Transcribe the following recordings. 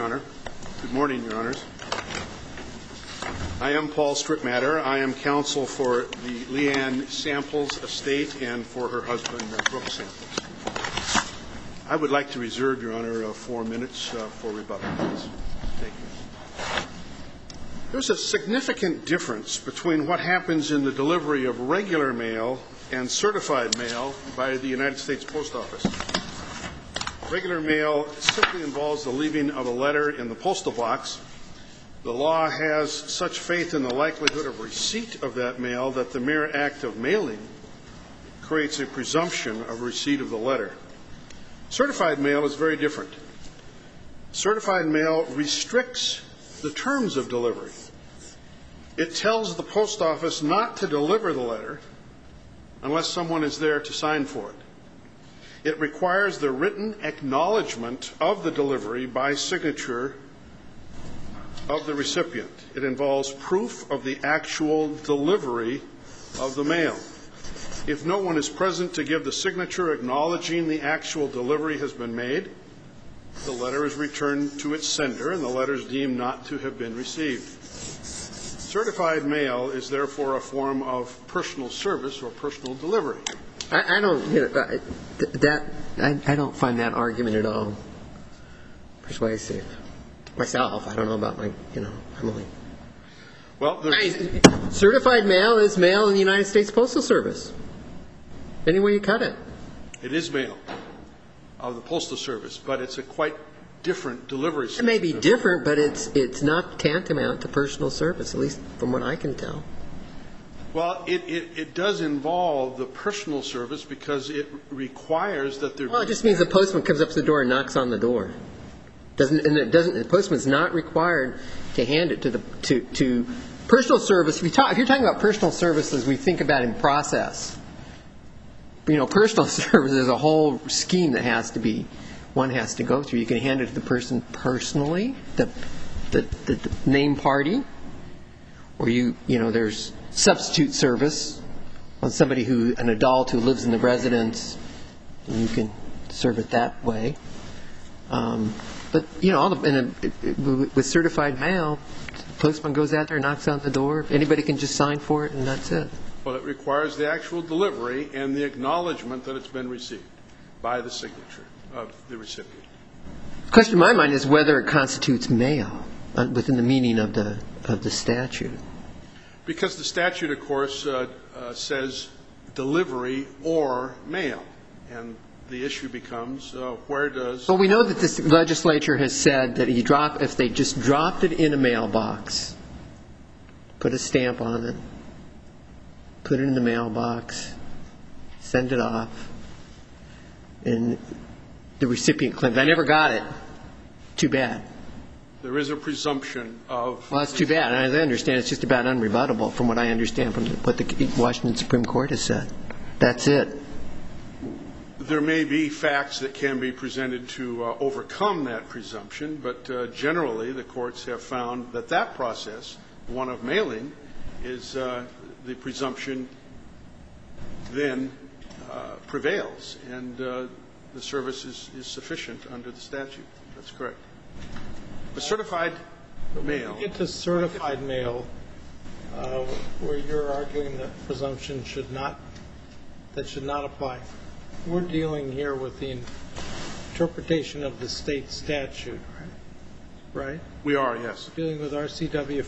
Honor. Good morning, Your Honors. I am Paul Strickmatter. I am counsel for the Leanne Samples estate and for her husband, Brooks Samples. I would like to reserve, Your Honor, 4 minutes for rebuttal, please. Thank you. There's a significant difference between what happens in the delivery of regular mail and certified mail by the United States Post Office. Regular mail simply involves the leaving of a letter in the postal box. The law has such faith in the likelihood of receipt of that mail that the mere act of mailing creates a presumption of receipt of the letter. Certified mail is very different. Certified mail restricts the terms of delivery. It tells the post office not to deliver the letter unless someone is there to sign for it. It requires the written acknowledgement of the delivery by signature of the recipient. It involves proof of the actual delivery of the mail. If no one is present to give the signature acknowledging the actual delivery has been made, the letter is returned to its sender and the letter is deemed not to have been received. Certified mail is therefore a form of personal service or personal delivery. I don't find that argument at all persuasive. Myself, I don't know about Emily. Well, certified mail is mail in the United States Postal Service. Any way you cut it. It is mail of the Postal Service, but it's a quite different delivery system. It may be different, but it's not tantamount to personal service, at least from what I can tell. Well, it does involve the personal service because it requires that there. Well, it just means the postman comes up to the door and knocks on the door. The postman's not required to hand it to personal service. If you're talking about personal services, we think about in process. Personal service is a whole scheme that one has to go through. You can hand it to the person personally, the named party, or there's substitute service on an adult who lives in the residence, and you can serve it that way. But with certified mail, the postman goes out there and knocks on the door. Anybody can just sign for it, and that's it. Well, it requires the actual delivery and the acknowledgement that it's been received by the signature of the recipient. The question in my mind is whether it constitutes mail within the meaning of the statute. Because the statute, of course, says delivery or mail, and the issue becomes where does. Well, we know that this legislature has said that if they just dropped it in a mailbox, put a stamp on it, put it in the mailbox, send it off, and the recipient claims, "I never got it." Too bad. There is a presumption of. Well, that's too bad. And as I understand, it's just about unrebuttable from what I understand from what the Washington Supreme Court has said. That's it. There may be facts that can be presented to overcome that presumption, but generally the courts have found that process, one of mailing, is the presumption then prevails, and the service is sufficient under the statute. That's correct. But certified mail. When you get to certified mail, where you're arguing that presumption should not apply, we're dealing here with the interpretation of the state statute, right? We are, yes. We're dealing with RCW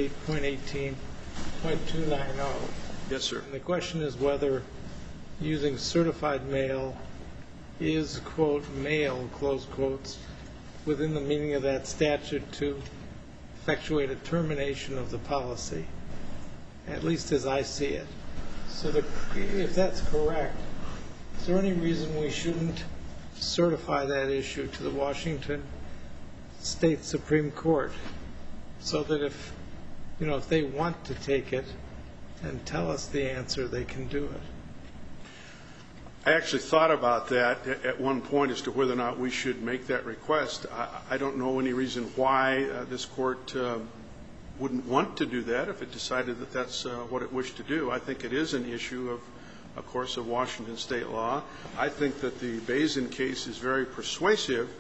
48.18.290. Yes, sir. And the question is whether using certified mail is, quote, mail, close quotes, within the meaning of that statute to effectuate a termination of the policy, at least as I see it. So if that's correct, is there any reason we shouldn't certify that issue to the Washington State Supreme Court so that if they want to take it and tell us the answer, they can do it? I actually thought about that at one point as to whether or not we should make that request. I don't know any reason why this court wouldn't want to do that if it decided that that's what it wished to do. I think it is an issue of course, of Washington state law. I think that the Bazin case is very persuasive,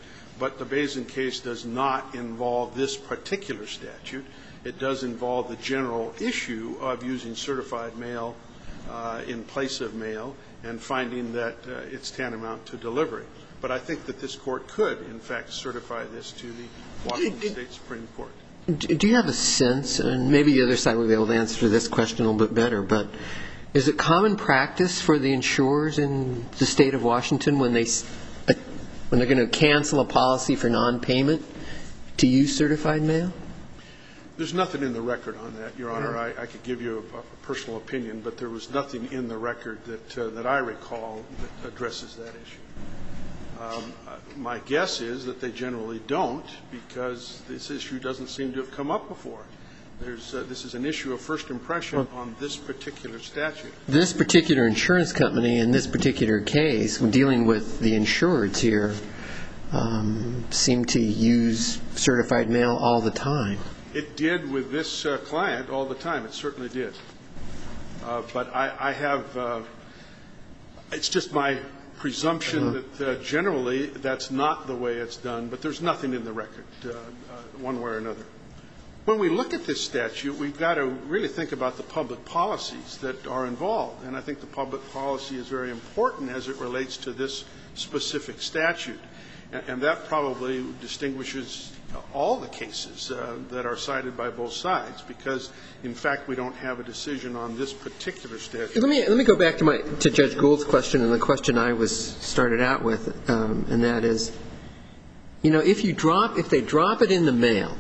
but the Bazin case does not involve this particular statute. It does involve the general issue of using certified mail in place of mail and finding that it's tantamount to delivery. But I think that this Court could, in fact, certify this to the Washington State Supreme Court. Do you have a sense, and maybe the other side will be able to answer this question a little bit better, but is it common practice for the insurers in the state of Washington when they're going to cancel a policy for non-payment to use certified mail? There's nothing in the record on that, Your Honor. I could give you a personal opinion, but there was nothing in the record that I recall that addresses that issue. My guess is that they generally don't, because this issue doesn't seem to have come up before. This is an issue of first impression on this particular statute. This particular insurance company in this particular case, when dealing with the insureds here, seem to use certified mail all the time. It did with this client all the time. It certainly did. But I have it's just my presumption that generally that's not the way it's done, but there's nothing in the record one way or another. When we look at this statute, we've got to really think about the public policies that are involved, and I think the public policy is very important as it relates to this specific statute, and that probably distinguishes all the cases that are cited by both sides, because, in fact, we don't have a decision on this particular statute. Let me go back to Judge Gould's question and the question I started out with, and that is, if they drop it in the mail,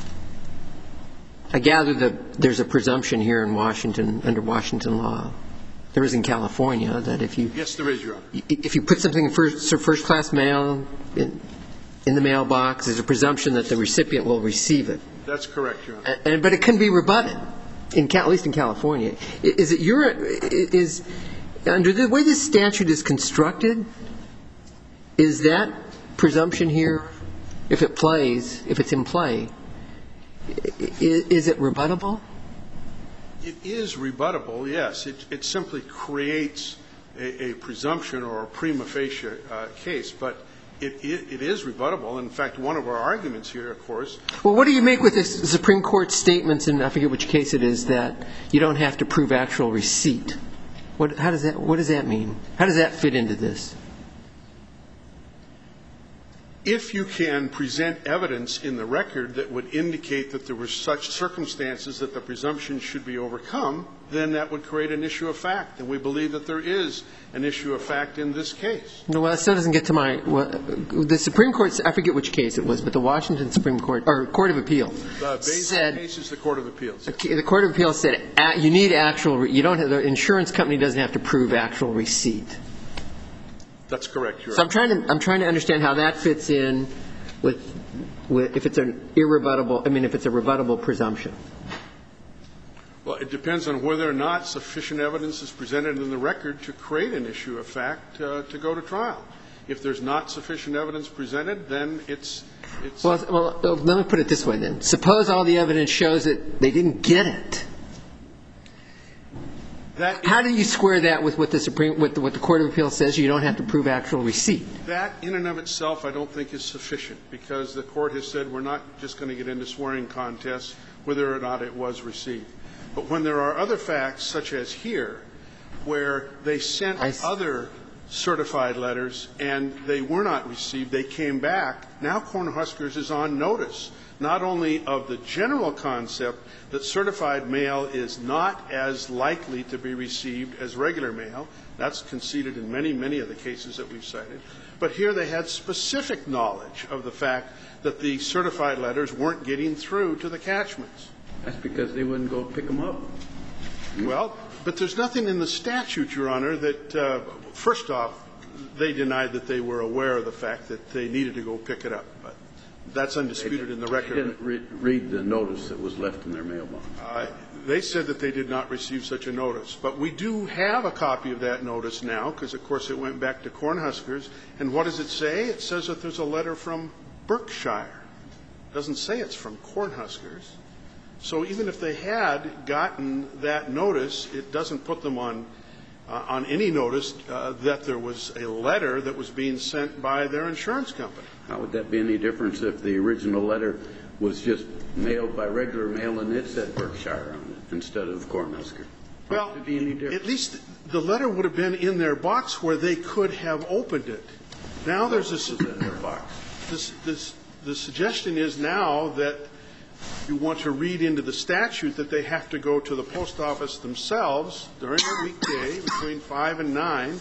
I gather that there's a presumption here in Washington, under Washington law. There is in California that if you Yes, there is, Your Honor. If you put something in first-class mail in the mailbox, there's a presumption that the recipient will receive it. That's correct, Your Honor. But it can be rebutted, at least in California. Under the way this statute is constructed, is that presumption here, if it's in play, is it rebuttable? It is rebuttable, yes. It simply creates a presumption or a prima facie case, but it is rebuttable. In fact, one of our arguments here, of course. Well, what do you make with this Supreme Court statements, and I forget which case it is, that you don't have to prove actual receipt? What does that mean? How does that fit into this? If you can present evidence in the record that would indicate that there were such circumstances that the presumption should be overcome, then that would create an issue of fact. And we believe that there is an issue of fact in this case. No, well, that still doesn't get to the Supreme Court, I forget which case it was, but the Washington Supreme Court, or Court of Appeals. The Bazin case is the Court of Appeals. The Court of Appeals said you need the insurance company doesn't have to prove actual receipt. That's correct, Your So Honor. I'm trying to understand how that fits in with if it's an if it's a rebuttable presumption. Well, it depends on whether or not sufficient evidence is presented in the record to create an issue of fact to go to trial. If there's not sufficient evidence presented, then it's Well, let me put it this way then. Suppose all the evidence shows that they didn't get it. How do you square that with what the Court of Appeals says you don't have to prove actual receipt? That in and of itself I don't think is sufficient, because the Court has said we're not just going to get into swearing contests whether or not it was received. But when there are other facts, such as here, where they sent other certified letters and they were not received, they came back, now Cornhuskers is on notice, not only of the general concept that certified mail is not as likely to be received as regular mail. That's conceded in many, many of the cases that we've cited. But here they had specific knowledge of the fact that the certified letters weren't getting through to the catchments. That's because they wouldn't go pick them up. Well, but there's nothing in the statute, Your Honor, that, first off, they denied that they were aware of the fact that they needed to go pick it up. But that's undisputed in the record. They didn't read the notice that was left in their mailbox. They said that they did not receive such a notice. But we do have a copy of that notice now, because, of course, it went back to Cornhuskers. And what does it say? It says that there's a letter from Berkshire. It doesn't say it's from Cornhuskers. So even if they had gotten that notice, it doesn't put them on on any notice that there was a letter that was being sent by their insurance company. How would that be any difference if the original letter was just mailed by regular mail and it said Berkshire on it instead of Cornhusker? Well, would it be any difference? at least the letter would have been in their box where they could have opened it. Now there's a in their box. the suggestion is now that you want to read into the statute that they have to go to the post office themselves during a weekday between 5 and 9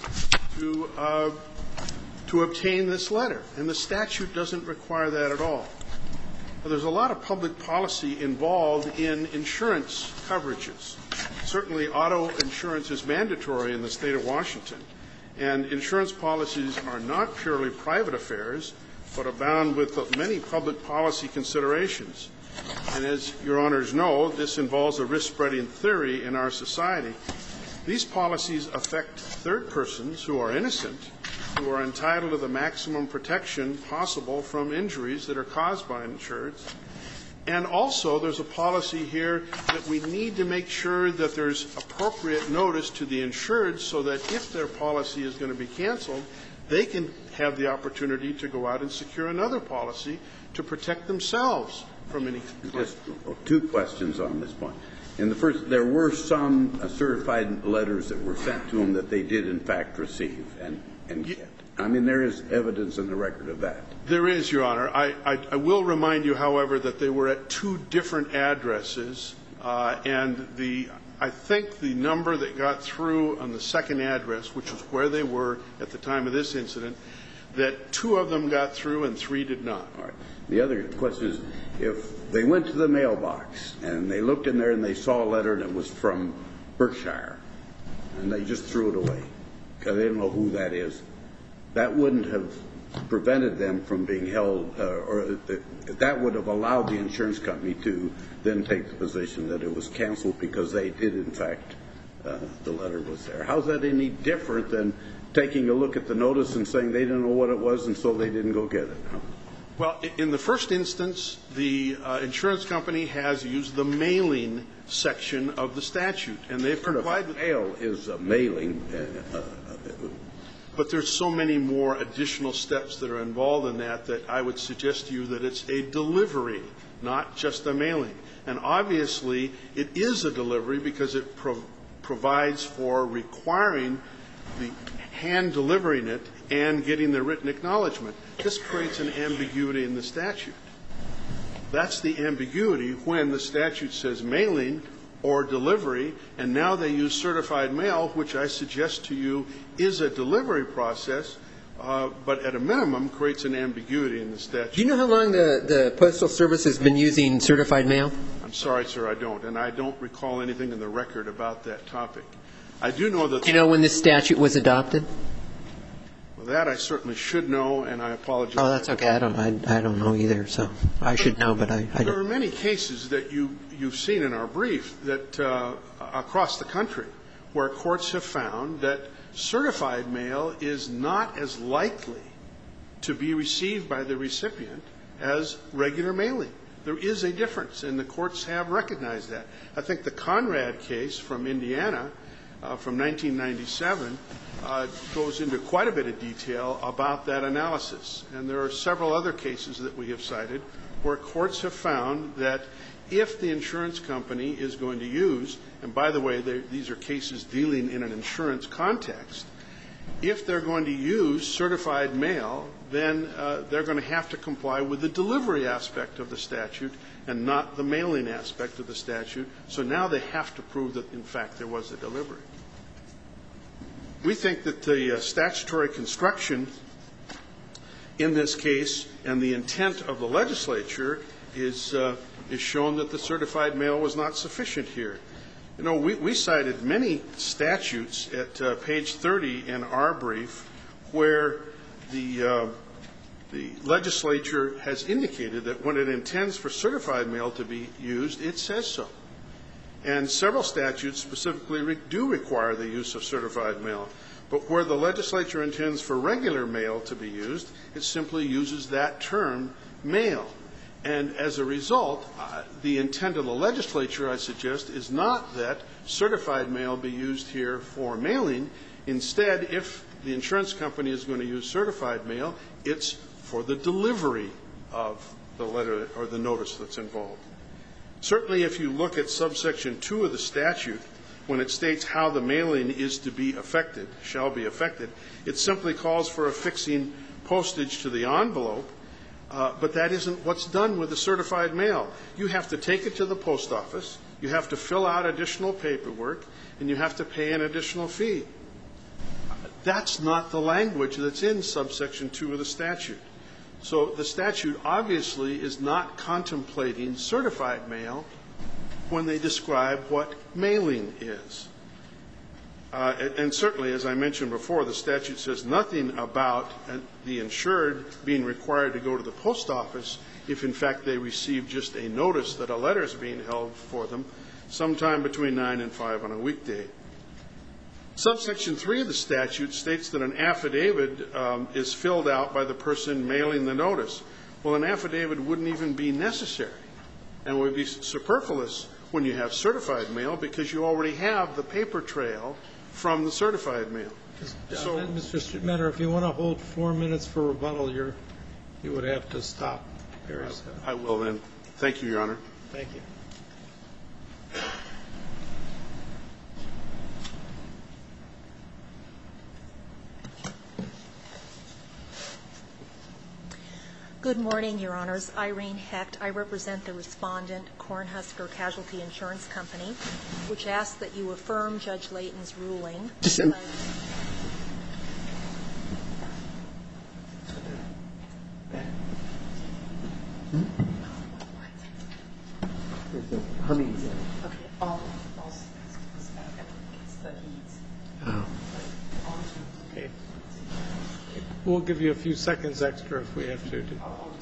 to obtain this letter. And the statute doesn't require that at all. There's a lot of public policy involved in insurance coverages. Certainly, auto insurance is mandatory in the state of Washington. And insurance policies are not purely private affairs, but abound with many public policy considerations. And as your honors know, this involves a risk-spreading theory in our society. These policies affect third persons who are innocent, who are entitled to the maximum protection possible from injuries that are caused by insureds. And also, there's a policy here that we need to make sure that there's appropriate notice to the insured so that if their policy is going to be canceled, they can have the opportunity to go out and secure another policy to protect themselves from any claim. Just two questions on this point. In the first, there were some certified letters that were sent to them that they did in fact receive and get. I mean, there is evidence in the record of that. There is, Your Honor. I will remind you, however, that they were at two different addresses, and I think the number that got through on the second address, which was where they were at the time of this incident, that 2 of them got through and 3 did not. All right. The other question is, if they went to the mailbox and they looked in there and they saw a letter that was from Berkshire, and they just threw it away because they don't know who that is, that wouldn't have prevented them from being held, or that would have allowed the insurance company to then take the position that it was canceled because they did, in fact, the letter was there. How is that any different than taking a look at the notice and saying they didn't know what it was and so they didn't go get it? Well, in the first instance, the insurance company has used the mailing section of the statute, and they've complied with mail is a mailing. But there's so many more additional steps that are involved in that I would suggest to you that it's a delivery, not just a mailing. And obviously, it is a delivery because it provides for requiring the hand delivering it and getting the written acknowledgement. This creates an ambiguity in the statute. That's the ambiguity when the statute says mailing or delivery, and now they use certified mail, which I suggest to you is a delivery process, but at a minimum creates an ambiguity in the statute. Do you know how long the Postal Service has been using certified mail? I'm sorry, sir, I don't. And I don't recall anything in the record about that topic. I do know that... Do you know when this statute was adopted? Well, that I certainly should know, and I apologize. Oh, that's okay. I don't know either, so I should know, but I don't. There are many cases that you've seen in our brief that across the country where courts have found that certified mail is not as likely to be received by the recipient as regular mailing. There is a difference, and the courts have recognized that. I think the Conrad case from Indiana from 1997 goes into quite a bit of detail about that analysis. And there are several other cases that we have cited where courts have found that if the insurance company is going to use, and by the way, these are cases dealing in an insurance context, if they're going to use certified mail, then they're going to have to comply with the delivery aspect of the statute and not the mailing aspect of the statute. So now they have to prove that, in fact, there was a delivery. We think that the statutory construction in this case and the intent of the legislature is shown that the certified mail was not sufficient here. You know, we cited many statutes at page 30 in our brief where the legislature has indicated that when it intends for certified mail to be used, it says so. And several statutes specifically do require the use of certified mail. But where the legislature intends for regular mail to be used, it simply uses that term, mail. And as a result, the intent of the legislature, I suggest, is not that certified mail be used here for mailing. Instead, if the insurance company is going to use certified mail, it's for the delivery of the letter or the notice that's involved. Certainly, if you look at subsection 2 of the statute, when it states how the mailing is to be affected, shall be affected, it simply calls for affixing postage to the envelope, but that isn't what's done with the certified mail. You have to take it to the post office, you have to fill out additional paperwork, and you have to pay an additional fee. That's not the language that's in subsection 2 of the statute. So the statute obviously is not contemplating certified mail when they describe what mailing is. And certainly, as I mentioned before, the statute says nothing about the insured being required to go to the post office if, in fact, they receive just a notice that a letter is being held for them sometime between 9 and 5 on a weekday. Subsection 3 of the statute states that an affidavit is filled out by the person mailing the notice. Well, an affidavit wouldn't even be necessary and would be superfluous when you have certified mail because you already have the paper trail from the certified mail. So, Mr. Strittmatter, if you want to hold 4 minutes for rebuttal, you would have to stop very soon. I will then. Thank you, Your Honor. Thank you. Good morning, Your Honors. Irene Hecht. I represent the respondent, Cornhusker Casualty Insurance Company, which asks that you affirm Judge Layton's ruling. Humming. Okay. We'll give you a few seconds extra if we have to. Okay.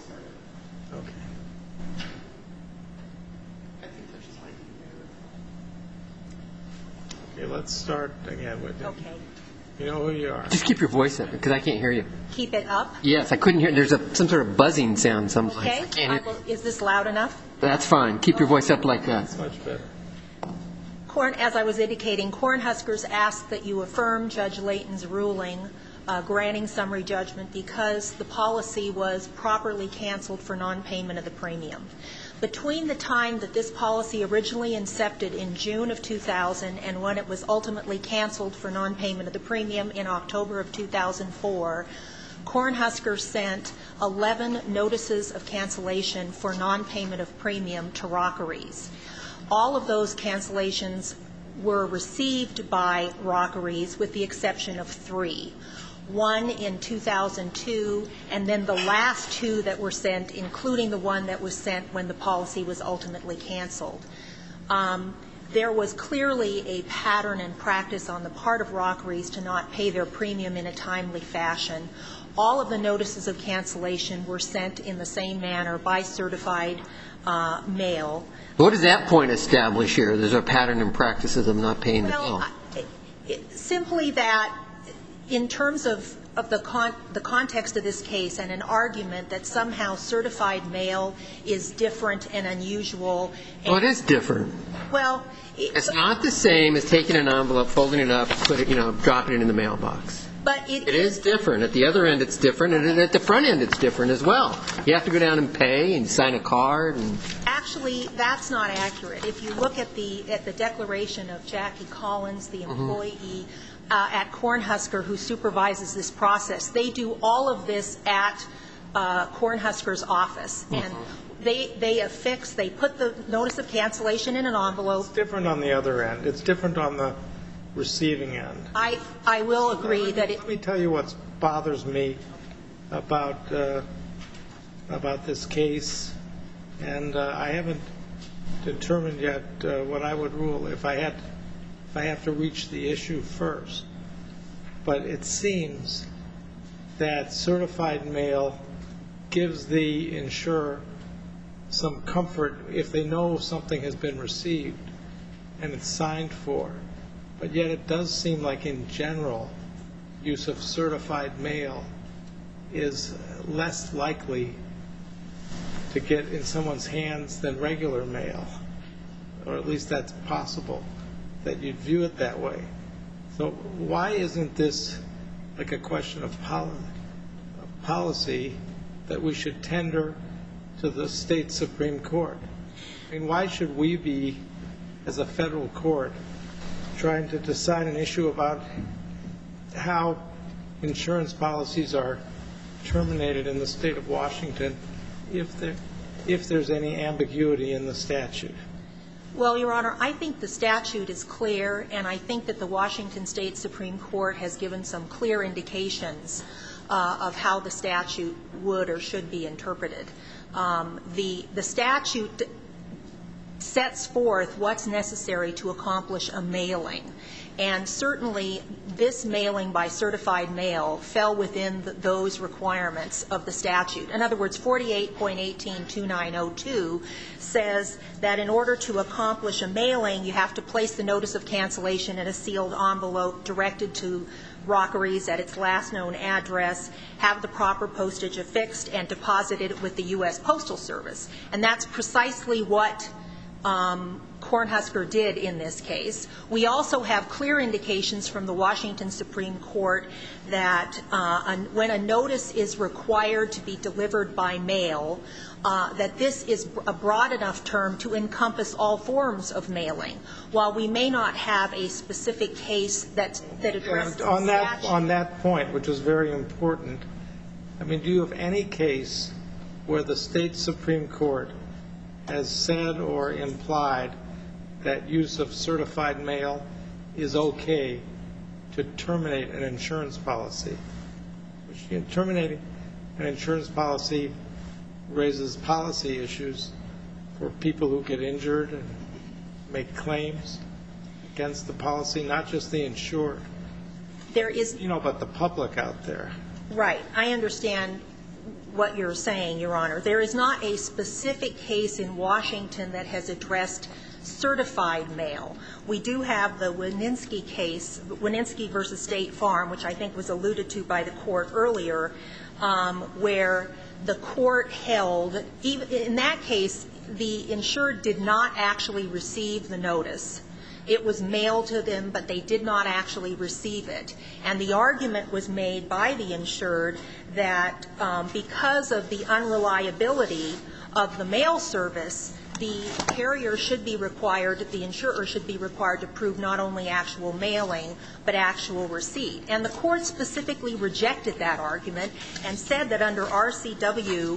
Okay, let's start again with you. Okay. You know who you are. Just keep your voice up because I can't hear you. Keep it up. Yes, I couldn't hear. There's some sort of buzzing sound someplace. Okay. I can't hear. Is this loud enough? That's fine. Keep your voice up like that. That's much better. As I was indicating, Cornhuskers ask that you affirm Judge Layton's ruling granting summary judgment because the policy was properly canceled for nonpayment of the premium. Between the time that this policy originally incepted in June of 2000 and when it was ultimately canceled for nonpayment of the premium in October of 2004, Cornhusker sent 11 notices of cancellation for nonpayment of premium to Rockeries. All of those cancellations were received by Rockeries with the exception of 3. One in 2002, and then the last 2 that were sent, including the one that was sent when the policy was ultimately canceled. There was clearly a pattern and practice on the part of Rockeries to not pay their premium in a timely fashion. All of the notices of cancellation were sent in the same manner by certified mail. What does that point establish here? There's a pattern and practice of them not paying the bill. Simply that in terms of the context of this case and an argument that somehow certified mail is different and unusual. Well, it is different. Well, it's not the same as taking an envelope, folding it up, dropping it in the mailbox. But it is different. At the other end, it's different, and at the front end, it's different as well. You have to go down and pay and sign a card. Actually, that's not accurate. If you look at the declaration of Jackie Collins, the employee at Cornhusker who supervises this process, they do all of this at Cornhusker's office, and they affix, they put the notice of cancellation in an envelope. It's different on the other end. It's different on the receiving end. I will agree that it. Let me tell you what bothers me about this case, and I haven't determined yet what I would rule if I have to reach the issue first. But it seems that certified mail gives the insurer some comfort if they know something has been received and it's signed for. But yet it does seem like in general use of certified mail is less likely to get in someone's hands than regular mail, or at least that's possible, that you'd view it that way. So why isn't this like a question of policy that we should tender to the state Supreme Court? I mean, why should we be, as a federal court, trying to decide an issue about how insurance policies are terminated in the state of Washington if there's any ambiguity in the statute? Well, Your Honor, I think the statute is clear, and I think that the Washington State Supreme Court has given some clear indications of how the statute would or should be interpreted. The statute sets forth what's necessary to accomplish a mailing. And certainly this mailing by certified mail fell within those requirements of the statute. In other words, 48.182902 says that in order to accomplish a mailing, you have to place the notice of cancellation in a sealed envelope directed to Rockeries at its last known address, have the proper postage affixed, and deposit it with the U.S. Postal Service. And that's precisely what Cornhusker did in this case. We also have clear indications from the Washington Supreme Court that when a notice is required to be delivered by mail, that this is a broad enough term to encompass all forms of mailing. While we may not have a specific case that addresses the statute. On that point, which is very important, I mean, do you have any case where the state Supreme Court has said or implied that use of certified mail is okay to terminate an insurance policy? Terminating an insurance policy raises policy issues for people who get injured and make claims against the policy, not just the insured. There is, but the public out there. Right. I understand what you're saying, Your Honor. There is not a specific case in Washington that has addressed certified mail. We do have the Wininski case, Wininski versus State Farm, which I think was alluded to by the court earlier, where the court held, even in that case, the insured did not actually receive the notice. It was mailed to them, but they did not actually receive it. And the argument was made by the insured that because of the unreliability of the mail service, the carrier should be required, the insurer should be required to prove not only actual mailing, but actual receipt. And the court specifically rejected that argument and said that under RCW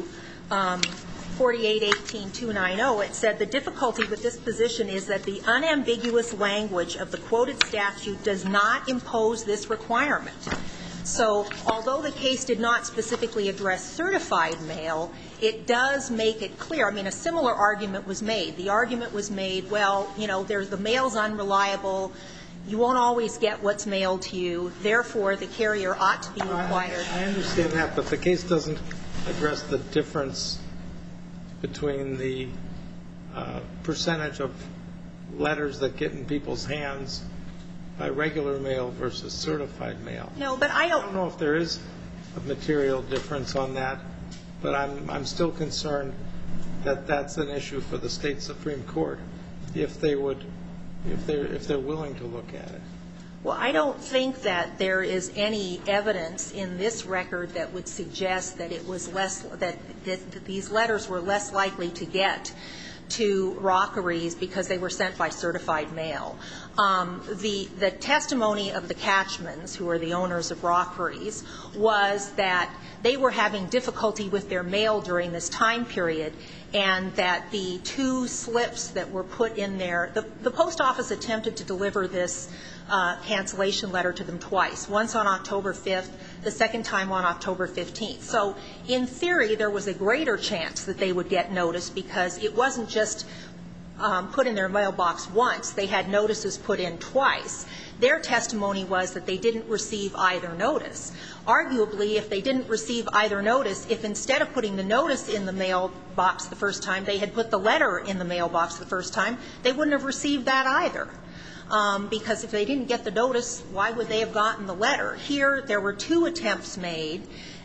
48.18.290, it said the difficulty with this position is that the unambiguous language of the quoted statute does not impose this requirement. So although the case did not specifically address certified mail, it does make it clear. I mean, a similar argument was made. The argument was made, well, the mail's unreliable. You won't always get what's mailed to you. Therefore, the carrier ought to be required. I understand that, but the case doesn't address the difference between the percentage of letters that get in people's hands by regular mail versus certified mail. No, but I don't know if there is a material difference on that, but I'm still concerned that that's an issue for the state Supreme Court if they're willing to look at it. Well, I don't think that there is any evidence in this record that would suggest that it was that these letters were less likely to get to Rockeries because they were sent by certified mail. The testimony of the Catchmans, who are the owners of Rockeries, was that they were having difficulty with their mail during this time period, and that the two slips that were put in there, the post office attempted to deliver this cancellation letter to them twice, once on October 5th, the second time on October 15th. So in theory, there was a greater chance that they would get notice because it wasn't just put in their mailbox once. They had notices put in twice. Their testimony was that they didn't receive either notice. Arguably, if they didn't receive either notice, if instead of putting the notice in the mailbox the first time, they had put the letter in the mailbox the first time, they wouldn't have received that either. Because if they didn't get the notice, why would they have gotten the letter? Here, there were two attempts made,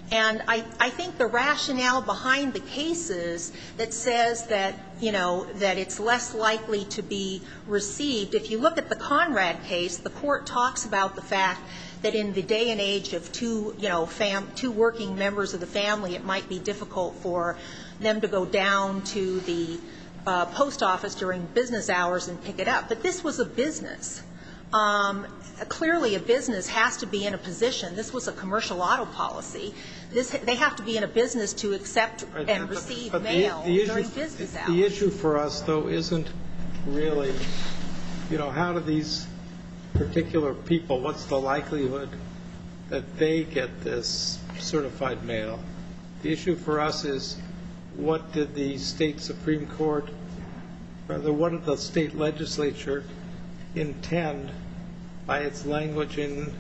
And I think the rationale behind the cases that says that, you know, that it's less likely to be received, if you look at the Conrad case, the court talks about the fact that in the day and age of two working members of the family, it might be difficult for them to go down to the post office during business hours and pick it up. But this was a business. Clearly, a business has to be in a position. This was a commercial auto policy. They have to be in a business to accept and receive mail during business hours. The issue for us, though, isn't really, you know, how do these particular people, what's the likelihood that they get this certified mail? The issue for us is, what did the state Supreme Court, rather, what did the state legislature intend by its language in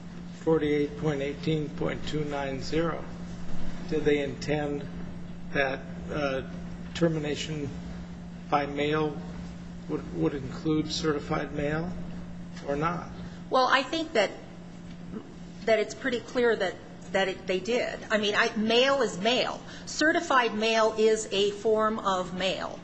48.18.290? Did they intend that termination by mail would include certified mail or not? Well, I think that it's pretty clear that they did. I mean, mail is mail. Certified mail is a form of mail.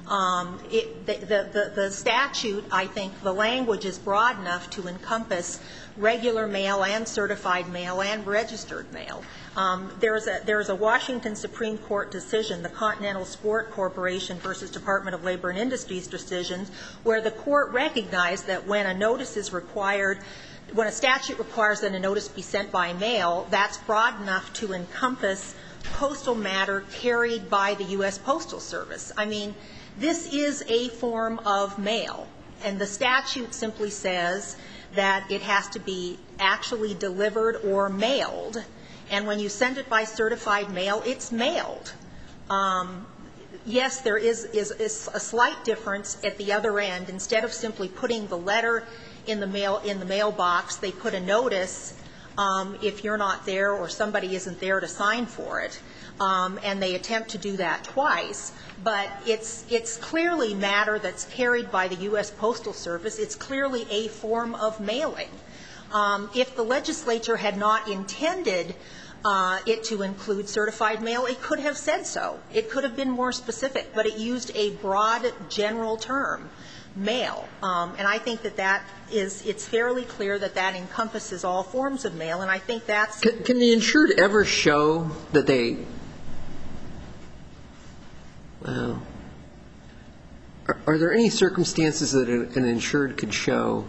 The statute, I think, the language is broad enough to encompass regular mail and certified mail and registered mail. There's a Washington Supreme Court decision, the Continental Sport Corporation versus Department of Labor and Industries decision, where the court recognized that when a notice is required, when a statute requires that a notice be sent by mail, that's broad enough to encompass postal matter carried by the U.S. Postal Service. I mean, this is a form of mail, and the statute simply says that it has to be actually delivered or mailed, and when you send it by certified mail, it's mailed. Yes, there is a slight difference at the other end. Instead of simply putting the letter in the mailbox, they put a notice if you're not there or somebody isn't there to sign for it, and they attempt to do that twice. But it's clearly matter that's carried by the U.S. Postal Service. It's clearly a form of mailing. If the legislature had not intended it to include certified mail, it could have said so. It could have been more specific, but it used a broad general term, mail. And I think that it's fairly clear that that encompasses all forms of mail, and I think that's... Can the insured ever show that they... Are there any circumstances that an insured could show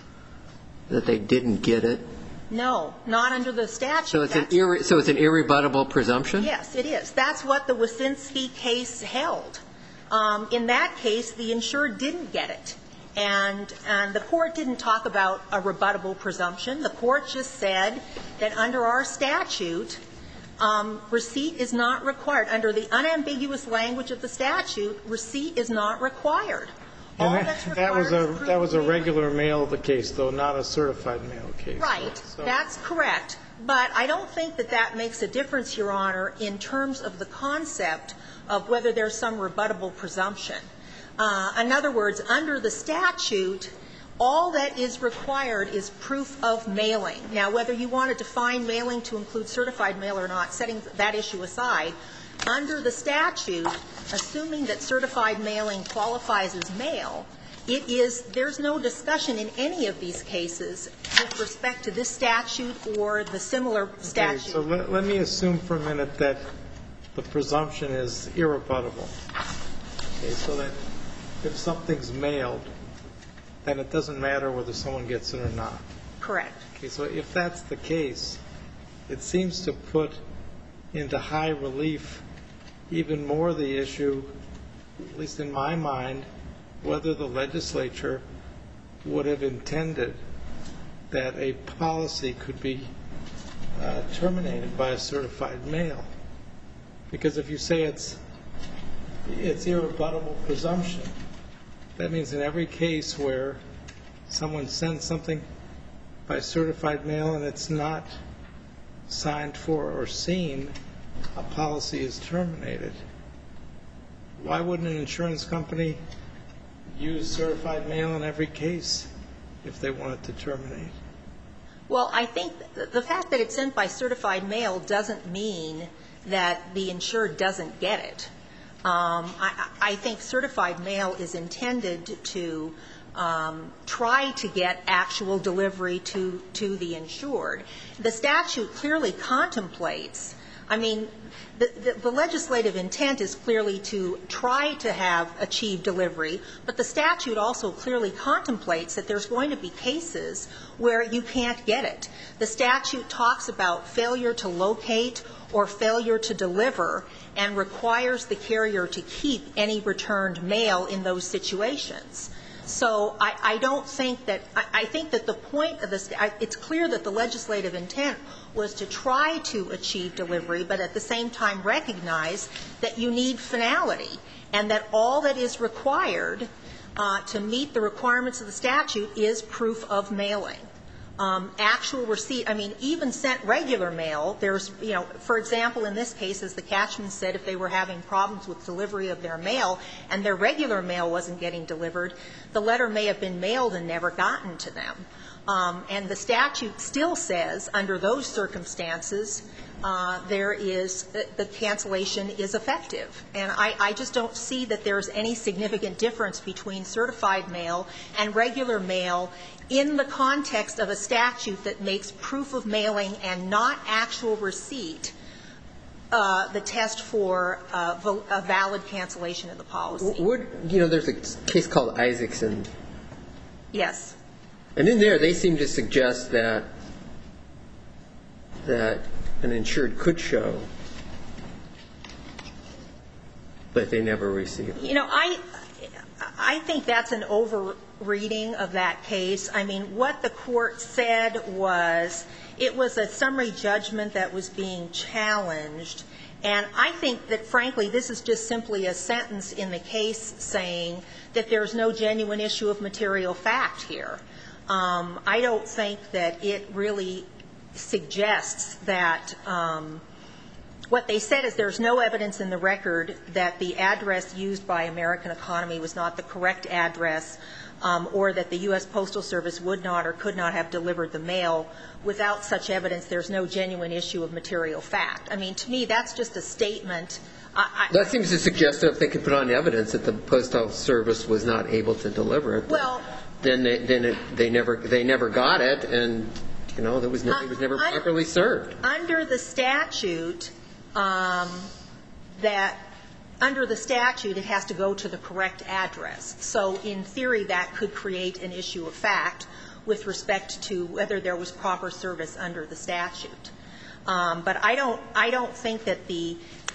that they didn't get it? No, not under the statute. So it's an irrebuttable presumption? Yes, it is. That's what the Wyszynski case held. In that case, the insured didn't get it. And the court didn't talk about a rebuttable presumption. The court just said that under our statute, receipt is not required. Under the unambiguous language of the statute, receipt is not required. All that's required is proof. That was a regular mail case, though, not a certified mail case. Right. So. That's correct. But I don't think that that makes a difference, Your Honor, in terms of the concept of whether there's some rebuttable presumption. In other words, under the statute, all that is required is proof of mailing. Now, whether you want to define mailing to include certified mail or not, setting that issue aside, under the statute, assuming that certified mailing qualifies as mail, there's no discussion in any of these cases with respect to this statute or the similar statute. Okay, so let me assume for a minute that the presumption is irrebuttable. Okay, so that if something's mailed, then it doesn't matter whether someone gets it or not. Correct. Okay, so if that's the case, it seems to put into high relief even more the issue, at least in my mind, whether the legislature would have intended that a policy could be terminated by a certified mail. Because if you say it's irrebuttable presumption, that means in every case where someone sends something by certified mail and it's not signed for or seen, a policy is terminated. Why wouldn't an insurance company use certified mail in every case if they wanted to terminate? Well, I think the fact that it's sent by certified mail doesn't mean that the insured doesn't get it. I think certified mail is intended to try to get actual delivery to the insured. The statute clearly contemplates, I mean, the legislative intent is clearly to try to have achieved delivery, but the statute also clearly contemplates that there's going to be cases where you can't get it. The statute talks about failure to locate or failure to deliver and requires the carrier to keep any returned mail in those situations. So I don't think that – I think that the point of this – it's clear that the legislative intent was to try to achieve delivery, but at the same time recognize that you need finality and that all that is required to meet the requirements of the statute is proof of mailing. Actual receipt, I mean, even sent regular mail, there's, you know, for example, in this case, as the Catchman said, if they were having problems with delivery of their mail and their regular mail wasn't getting delivered, the letter may have been mailed and never gotten to them. And the statute still says, under those circumstances, there is the cancellation is effective. And I just don't see that there's any significant difference between certified mail and regular mail in the context of a statute that makes proof of mailing and not actual receipt the test for a valid cancellation of the policy. Would, you know, there's a case called Isaacson. Yes. And in there, they seem to suggest that an insured could show, but they never receive it. You know, I think that's an over-reading of that case. I mean, what the court said was it was a summary judgment that was being challenged. And I think that, frankly, this is just simply a sentence in the case saying that there's no genuine issue of material fact here. I don't think that it really suggests that what they said is there's no evidence in the record that the address used by American Economy was not the correct address or that the U.S. Postal Service would not or could not have delivered the mail. Without such evidence, there's no genuine issue of material fact. I mean, to me, that's just a statement. That seems to suggest that if they could put on evidence that the Postal Service was not able to deliver it, well, then they never got it, and, you know, it was never properly served. Under the statute, it has to go to the correct address. So in theory, that could create an issue of fact with respect to whether there was proper service under the statute. But I don't think that the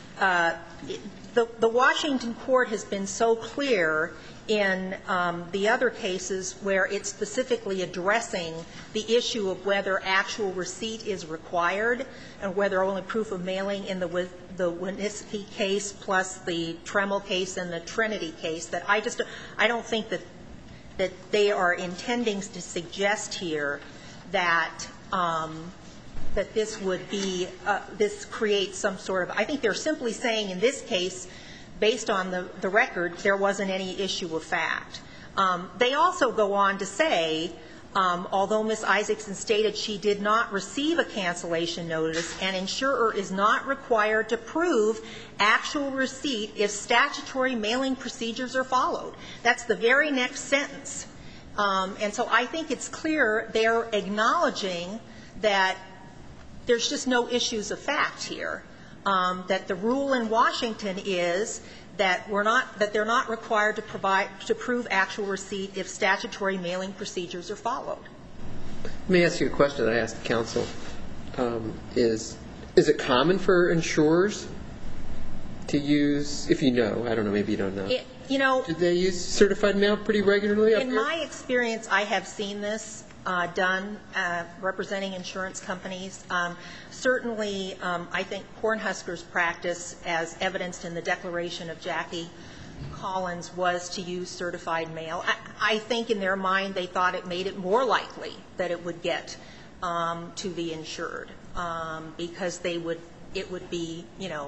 Washington court has been so clear in the other cases where it's specifically addressing the issue of whether actual receipt is required and whether only proof of mailing in the Winniski case plus the Tremel case and the Trinity case, that I don't think that they are intending to suggest here that that this would be this creates some sort of, I think they're simply saying in this case, based on the record, there wasn't any issue of fact. They also go on to say, although Ms. Isaacson stated she did not receive a cancellation notice, an insurer is not required to prove actual receipt if statutory mailing procedures are followed. That's the very next sentence. And so I think it's clear they're acknowledging that there's just no issues of fact here, that the rule in Washington is that they're not required to prove actual receipt if statutory mailing procedures are followed. Let me ask you a question that I asked the counsel. Is it common for insurers to use, if you know, I don't know, maybe you don't know. You know, do they use certified mail pretty regularly up here? In my experience, I have seen this done representing insurance companies. Certainly, I think Cornhusker's practice, as evidenced in the declaration of Jackie Collins, was to use certified mail. I think in their mind they thought it made it more likely that it would get to the insured because it would be, you know,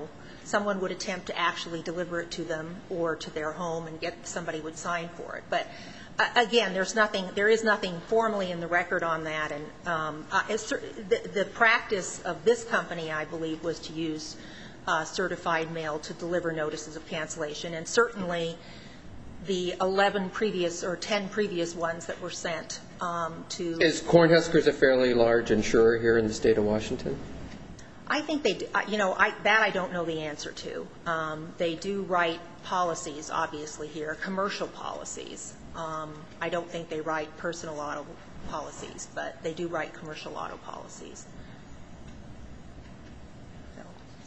someone would attempt to actually deliver it to them or to their home and somebody would sign for it. But again, there is nothing formally in the record on that, and the practice of this company, I believe, was to use certified mail to deliver notices of cancellation, and certainly the 11 previous or 10 previous ones that were sent to. Is Cornhuskers a fairly large insurer here in the state of Washington? I think they do. That I don't know the answer to. They do write policies, obviously, here, commercial policies. I don't think they write personal auto policies, but they do write commercial auto policies. So,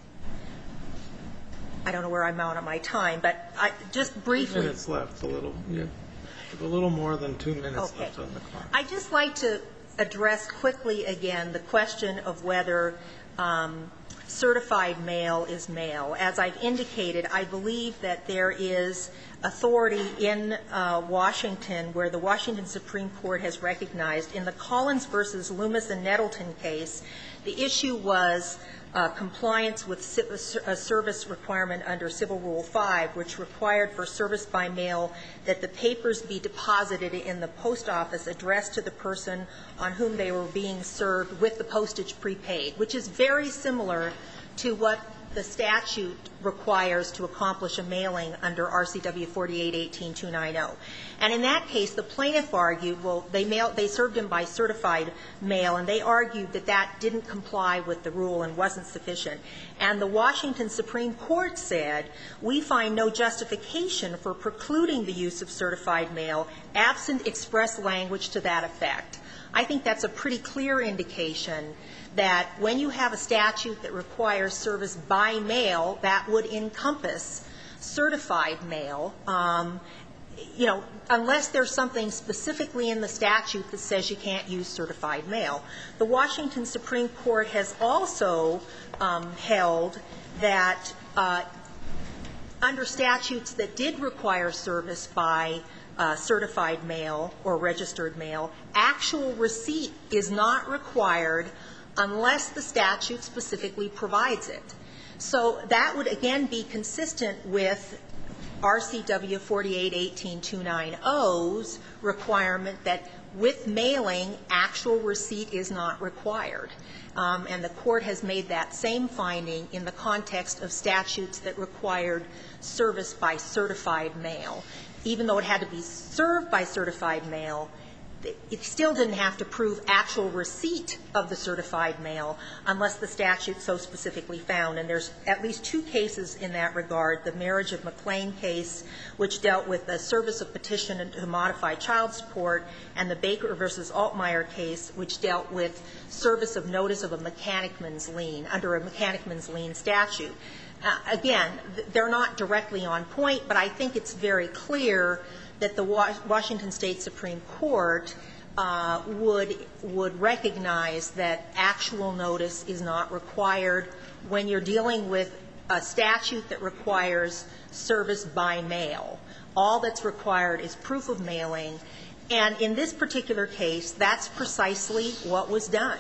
I don't know where I'm out on my time, but just briefly. 2 minutes left, a little more than 2 minutes Okay. left on the clock. I'd just like to address quickly again the question of whether certified mail is mail. As I've indicated, I believe that there is authority in Washington where the Washington Supreme Court has recognized in the Collins versus Loomis and Nettleton case, the issue was compliance with a service requirement under Civil Rule 5, which required for service by mail that the papers be deposited in the post office addressed to the person on whom they were being served with the postage prepaid, which is very similar to what the statute requires to accomplish a mailing under RCW 4818-290. And in that case, the plaintiff argued, well, they served him by certified mail, and they argued that that didn't comply with the rule and wasn't sufficient. And the Washington Supreme Court said, we find no justification for precluding the use of certified mail absent express language to that effect. I think that's a pretty clear indication that when you have a statute that requires service by mail, that would encompass certified mail, unless there's something specifically in the statute that says you can't use certified mail. The Washington Supreme Court has also held that under statutes that did require service by certified mail or registered mail, actual receipt is not required unless the statute specifically provides it. So that would, again, be consistent with RCW 4818-290's requirement that with mailing, actual receipt is not required. And the Court has made that same finding in the context of statutes that required service by certified mail. Even though it had to be served by certified mail, it still didn't have to prove actual receipt of the certified mail unless the statute so specifically found. And there's at least 2 cases in that regard, the Marriage of McLean case, which dealt with the service of petition to modify child support, and the Baker v. Altmaier case, which dealt with service of notice of a mechanicman's lien under a mechanicman's lien statute. Again, they're not directly on point, but I think it's very clear that the Washington State Supreme Court would recognize that actual notice is not required when you're dealing with a statute that requires service by mail. All that's required is proof of mailing. And in this particular case, that's precisely what was done.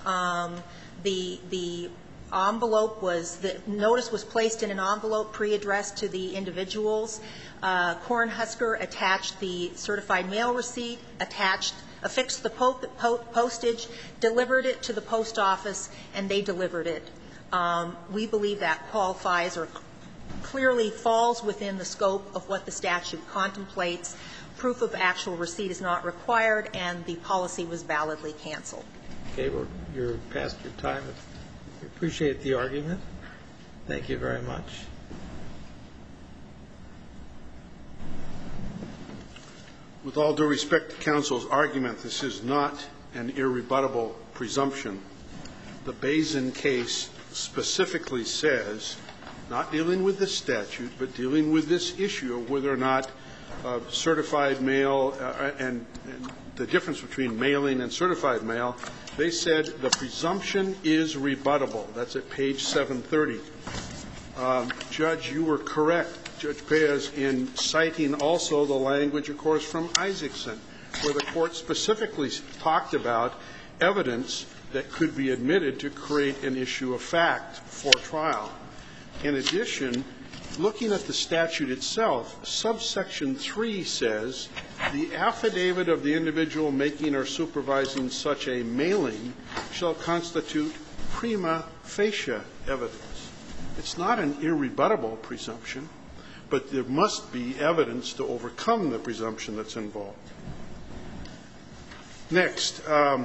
The envelope was, the notice was placed in an envelope pre-addressed to the individuals. Cornhusker attached the certified mail receipt, affixed the postage, delivered it to the post office, and they delivered it. We believe that qualifies or clearly falls within the scope of what the statute contemplates. Proof of actual receipt is not required, and the policy was validly canceled. Okay, you're past your time. We appreciate the argument. Thank you very much. With all due respect to counsel's argument, this is not an irrebuttable presumption. The Bazin case specifically says, not dealing with this statute, but dealing with this issue of whether or not certified mail and the difference between mailing and certified mail, they said the presumption is rebuttable. That's at page 730. Judge, you were correct, Judge Paez, in citing also the language, of course, from Isaacson, where the Court specifically talked about evidence that could be admitted to create an issue of fact for trial. In addition, looking at the statute itself, subsection 3 says, the affidavit of the individual making or supervising such a mailing shall constitute prima facie evidence. It's not an irrebuttable presumption, but there must be evidence to overcome the presumption that's involved. Next,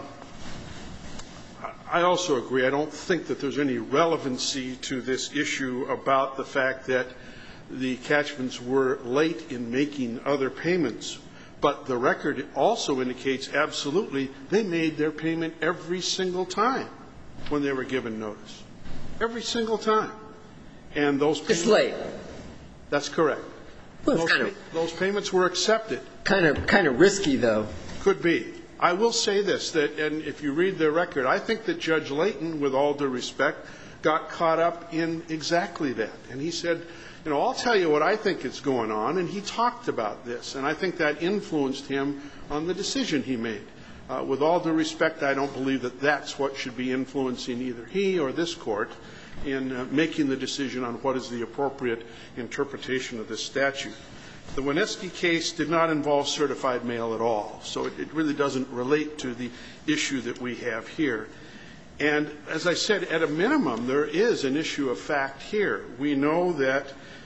I also agree. I don't think that there's any relevancy to this issue about the fact that the Catchments were late in making other payments. But the record also indicates absolutely they made their payment every single time when they were given notice. Every single time. And those payments... It's late. That's correct. Well, those payments were accepted. Kind of risky, though. Could be. I will say this, that, and if you read the record, I think that Judge Layton, with all due respect, got caught up in exactly that. And he said, I'll tell you what I think is going on, and he talked about this. And I think that influenced him on the decision he made. With all due respect, I don't believe that that's what should be influencing either he or this Court in making the decision on what is the appropriate interpretation of this statute. The Wineski case did not involve certified mail at all, so it really doesn't relate to the issue that we have here. And as I said, at a minimum, there is an issue of fact here. We know that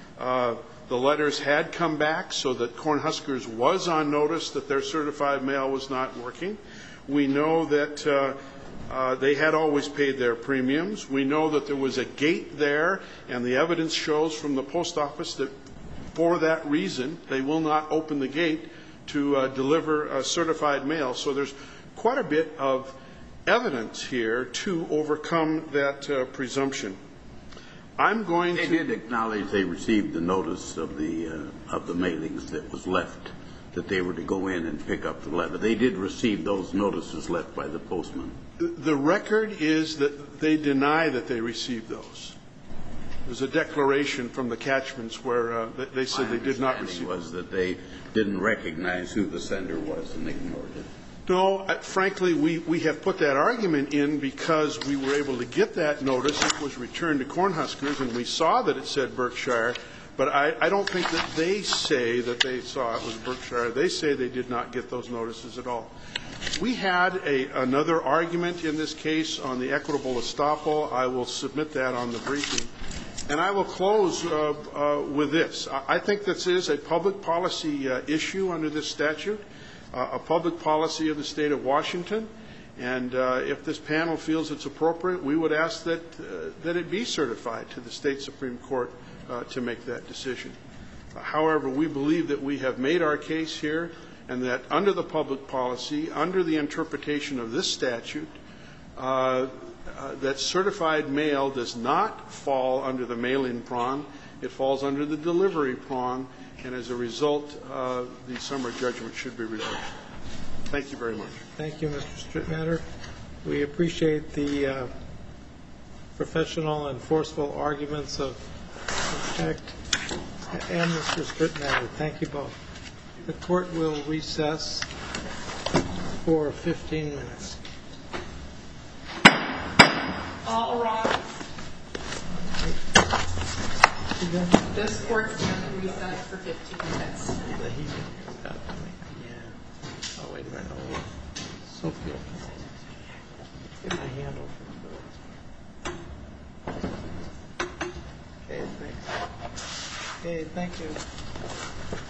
the letters had come back so that Cornhuskers was on notice that their certified mail was not working. We know that they had always paid their premiums. We know that there was a gate there, and the evidence shows from the post office that for that reason, they will not open the gate to deliver certified mail. So there's quite a bit of evidence here to overcome that presumption. I'm going to... They did acknowledge they received the notice of the mailings that was left, that they were to go in and pick up the letter. They did receive those notices left by the postman. The record is that they deny that they received those. There's a declaration from the Catchments where they said they did not receive them. My understanding was that they didn't recognize who the sender was and ignored it. No, frankly, we have put that argument in because we were able to get that notice. It was returned to Cornhuskers, and we saw that it said Berkshire. But I don't think that they say that they saw it was Berkshire. They say they did not get those notices at all. We had another argument in this case on the equitable estoppel. I will submit that on the briefing. And I will close with this. I think this is a public policy issue under this statute, a public policy of the state of Washington. And if this panel feels it's appropriate, we would ask that it be certified to the state Supreme Court to make that decision. However, we believe that we have made our case here and that under the public policy, under the interpretation of this statute, that certified mail does not fall under the mail-in prong. It falls under the delivery prong, and as a result, the summary judgment should be reversed. Thank you very much. Thank you, Mr. Strittmatter. We appreciate the professional and forceful arguments of Hecht and Mr. Strittmatter. Thank you both. The court will recess for 15 minutes. All rise. This court is going to recess for 15 minutes. Oh, wait a minute. Sophia. Get my hand over. Okay, thanks. Okay, thank you.